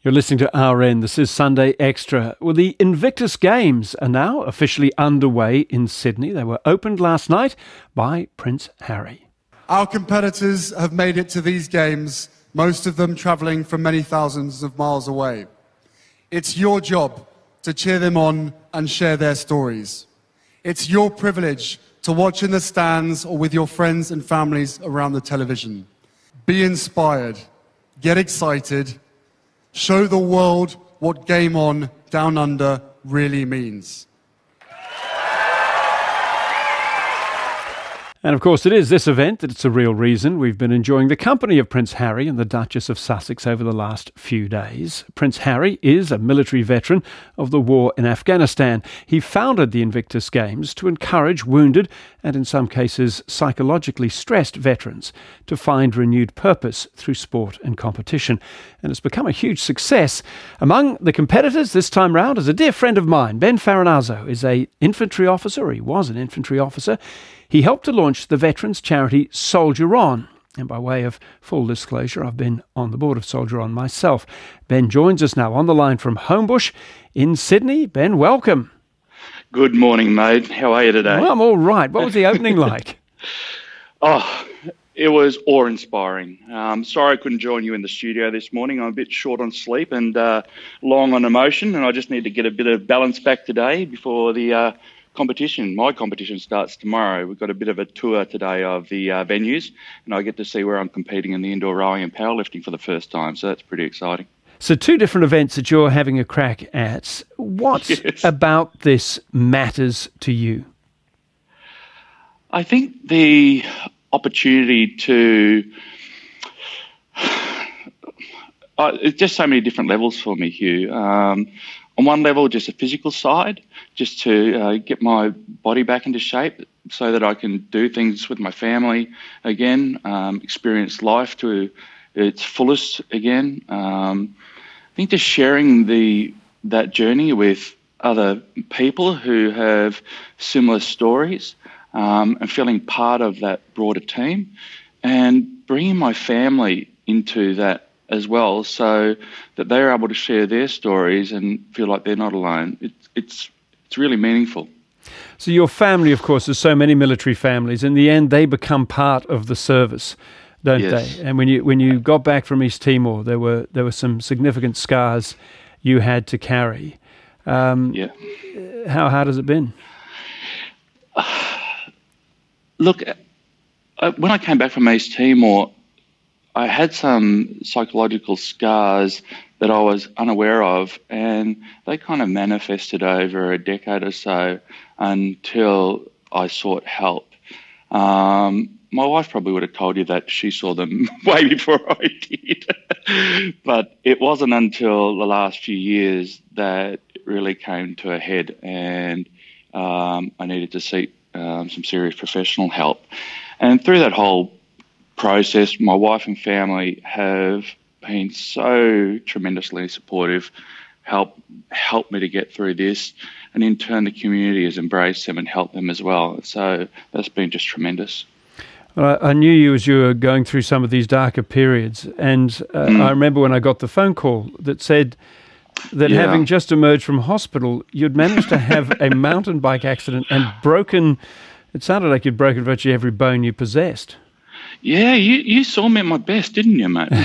You're listening to RN. This is Sunday Extra. Well, the Invictus Games are now officially underway in Sydney. They were opened last night by Prince Harry. Our competitors have made it to these games, most of them travelling from many thousands of miles away. It's your job to cheer them on and share their stories. It's your privilege to watch in the stands or with your friends and families around the television. Be inspired, get excited, show the world what Game On Down Under really means. And of course, it is this event that's a real reason we've been enjoying the company of Prince Harry and the Duchess of Sussex over the last few days. Prince Harry is a military veteran of the war in Afghanistan. He founded the Invictus Games to encourage wounded and in some cases psychologically stressed veterans to find renewed purpose through sport and competition. And it's become a huge success. Among the competitors this time round is a dear friend of mine. Ben Farinazzo is an infantry officer, or he was an infantry officer. He helped to launch the veterans charity Soldier On. And by way of full disclosure, I've been on the board of Soldier On myself. Ben joins us now on the line from Homebush in Sydney. Ben, welcome. Good morning, mate. How are you today? Well, I'm all right. What was the opening like? It was awe-inspiring. Sorry I couldn't join you in the studio this morning. I'm a bit short on sleep and long on emotion, and I just need to get a bit of balance back today before the competition. My competition starts tomorrow. We've got a bit of a tour today of the venues, and I get to see where I'm competing in the indoor rowing and powerlifting for the first time, so that's pretty exciting. So two different events that you're having a crack at. What about this matters to you? I think the opportunity to... it's just so many different levels for me, Hugh. On one level, just a physical side, just to get my body back into shape so that I can do things with my family again, experience life to its fullest again. I think just sharing that journey with other people who have similar stories and feeling part of that broader team and bringing my family into that as well, so that they're able to share their stories and feel like they're not alone. It's really meaningful. So your family, of course, there's so many military families. In the end, they become part of the service, don't they? And when you got back from East Timor, there were some significant scars you had to carry. How hard has it been? Look, when I came back from East Timor, I had some psychological scars that I was unaware of, and they kind of manifested over a decade or so until I sought help. My wife probably would have told you that she saw them way before I did. But it wasn't until the last few years that it really came to a head, and I needed to seek some serious professional help. And through that whole process, my wife and family have been so tremendously supportive, helped me to get through this, and in turn the community has embraced them and helped them as well. So that's been just tremendous. Well, I knew you as you were going through some of these darker periods, and I remember when I got the phone call that said that having just emerged from hospital, you'd managed to have a mountain bike accident and it sounded like you'd broken virtually every bone you possessed. Yeah, you saw me at my best, didn't you, mate?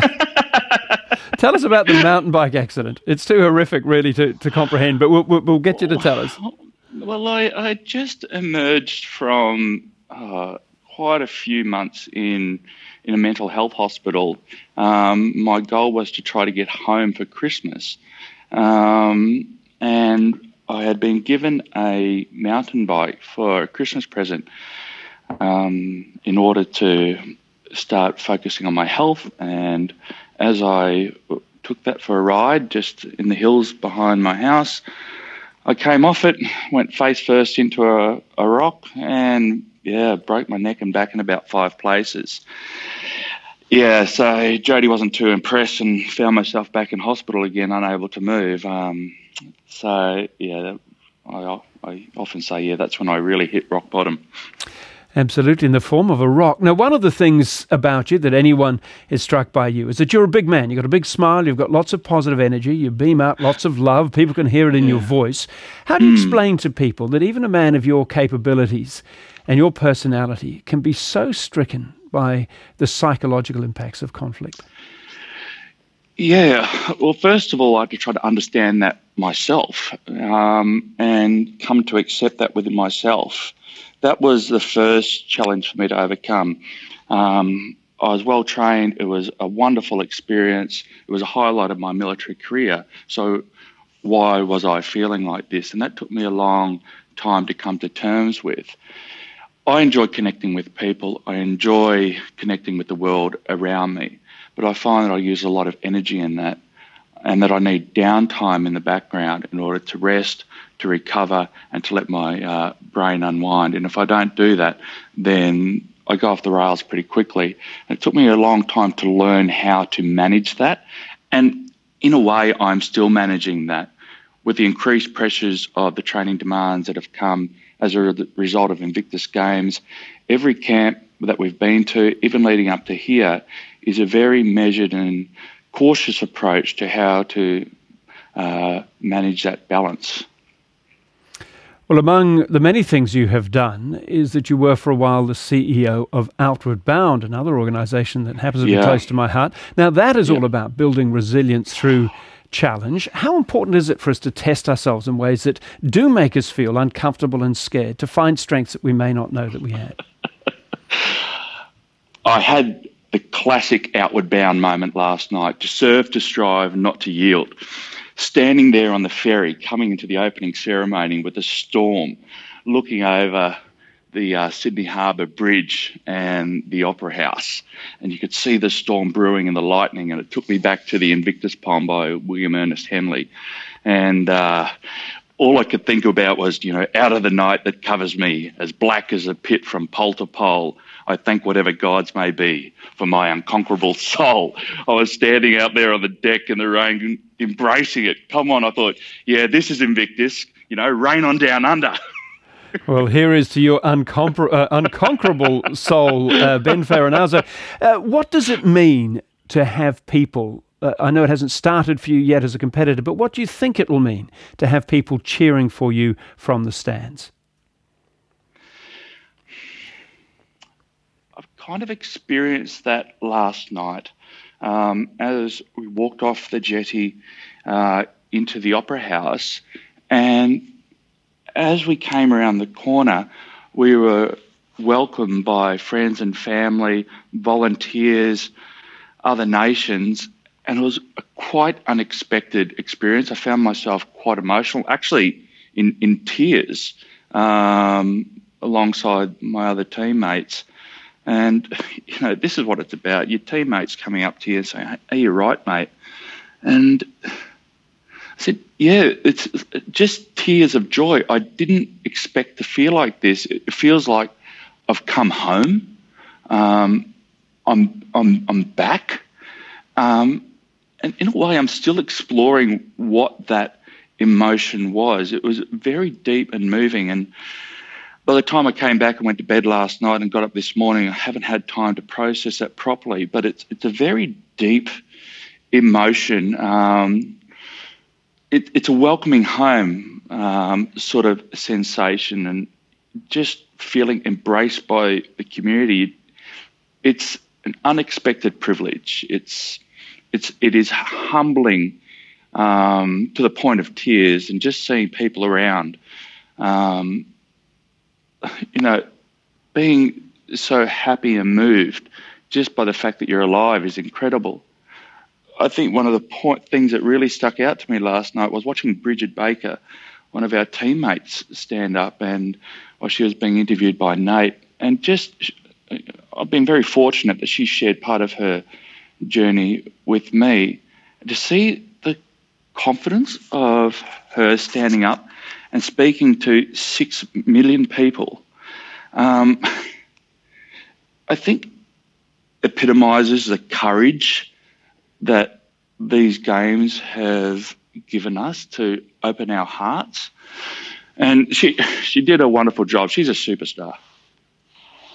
Tell us about the mountain bike accident. It's too horrific, really, to comprehend, but we'll get you to tell us. Well, I just emerged from quite a few months in a mental health hospital. My goal was to try to get home for Christmas, and I had been given a mountain bike for a Christmas present. In order to start focusing on my health. And as I took that for a ride just in the hills behind my house, I came off it, went face first into a rock, and broke my neck and back in about 5 places. Yeah, so Jodie wasn't too impressed and found myself back in hospital again, unable to move. I often say, that's when I really hit rock bottom. Absolutely, in the form of a rock. Now, one of the things about you that anyone is struck by you is that you're a big man. You've got a big smile. You've got lots of positive energy. You beam out lots of love. People can hear it in your voice. How do you explain to people that even a man of your capabilities and your personality can be so stricken by the psychological impacts of conflict? Yeah, well, first of all, I had to try to understand that myself and come to accept that within myself. That was the first challenge for me to overcome. I was well trained. It was a wonderful experience. It was a highlight of my military career. So why was I feeling like this? And that took me a long time to come to terms with. I enjoy connecting with people. I enjoy connecting with the world around me. But I find that I use a lot of energy in that, and that I need downtime in the background in order to rest, to recover, and to let my brain unwind. And if I don't do that, then I go off the rails pretty quickly. And it took me a long time to learn how to manage that. And in a way, I'm still managing that. With the increased pressures of the training demands that have come as a result of Invictus Games, every camp that we've been to, even leading up to here, is a very measured and cautious approach to how to manage that balance. Well, among the many things you have done is that you were for a while the CEO of Outward Bound, another organisation that happens to be close to my heart. Now, that is all about building resilience through challenge. How important is it for us to test ourselves in ways that do make us feel uncomfortable and scared, to find strengths that we may not know that we had? I had the classic Outward Bound moment last night: to serve, to strive, not to yield. Standing there on the ferry, coming into the opening ceremony with a storm, looking over the Sydney Harbour Bridge and the Opera House, and you could see the storm brewing and the lightning, and it took me back to the Invictus poem by William Ernest Henley. And all I could think about was, out of the night that covers me, as black as a pit from pole to pole, I thank whatever gods may be for my unconquerable soul. I was standing out there on the deck in the rain, embracing it. Come on, I thought, this is Invictus, rain on down under. Well, here is to your unconquerable soul, Ben Farinazzo. What does it mean to have people, I know it hasn't started for you yet as a competitor, but what do you think it will mean to have people cheering for you from the stands? I've kind of experienced that last night as we walked off the jetty into the Opera House, and as we came around the corner, we were welcomed by friends and family, volunteers, other nations, and it was a quite unexpected experience. I found myself quite emotional, actually in tears, alongside my other teammates. And, this is what it's about. Your teammates coming up to you and saying, "Hey, are you right, mate?" And I said, it's just tears of joy. I didn't expect to feel like this. It feels like I've come home. I'm back. And in a way, I'm still exploring what that emotion was. It was very deep and moving. And by the time I came back and went to bed last night and got up this morning, I haven't had time to process that properly. But it's a very deep emotion. It's a welcoming home sort of sensation, and just feeling embraced by the community. It's an unexpected privilege. It is humbling to the point of tears, and just seeing people around, being so happy and moved just by the fact that you're alive is incredible. I think one of the things that really stuck out to me last night was watching Bridget Baker, one of our teammates, stand up, and while she was being interviewed by Nate, and I've been very fortunate that she shared part of her journey with me. To see the confidence of her standing up and speaking to 6 million people, I think epitomises the courage that these games have given us to open our hearts. And she did a wonderful job. She's a superstar.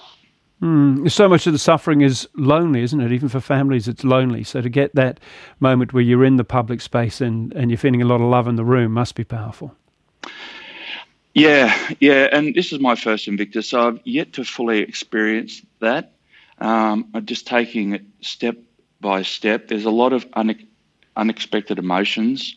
So much of the suffering is lonely, isn't it? Even for families, it's lonely. So to get that moment where you're in the public space and you're feeling a lot of love in the room must be powerful. Yeah. And this is my first Invictus, so I've yet to fully experience that. I'm just taking it step by step. There's a lot of unexpected emotions,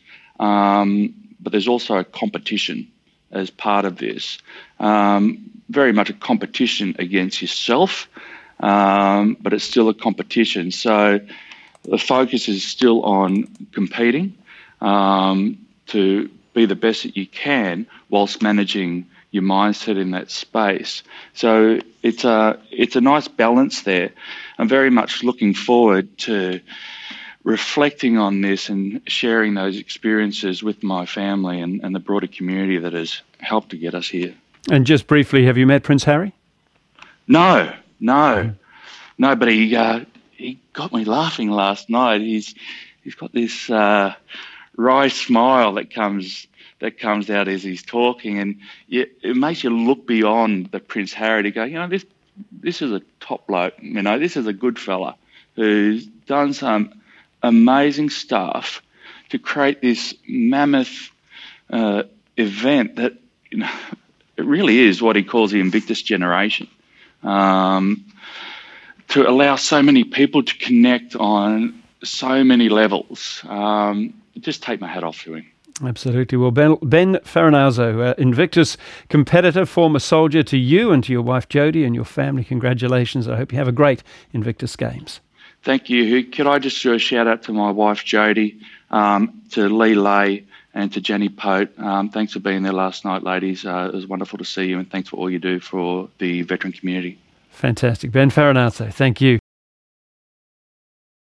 but there's also a competition as part of this. Very much a competition against yourself, but it's still a competition. So the focus is still on competing to be the best that you can whilst managing your mindset in that space. So it's a nice balance there. I'm very much looking forward to reflecting on this and sharing those experiences with my family and the broader community that has helped to get us here. And just briefly, have you met Prince Harry? No, but he got me laughing last night. He's got this wry smile that comes out as he's talking, and it makes you look beyond the Prince Harry to go, this is a top bloke. This is a good fella who's done some amazing stuff to create this mammoth event that it really is what he calls the Invictus generation, to allow so many people to connect on so many levels. Just take my hat off to him. Absolutely. Well, Ben Farinazzo, Invictus competitor, former soldier, to you and to your wife Jodie and your family, congratulations. I hope you have a great Invictus Games. Thank you. Could I just do a shout out to my wife Jodie, to Lee Lay and to Jenny Pote. Thanks for being there last night, ladies. It was wonderful to see you, and thanks for all you do for the veteran community. Fantastic. Ben Farinazzo, thank you.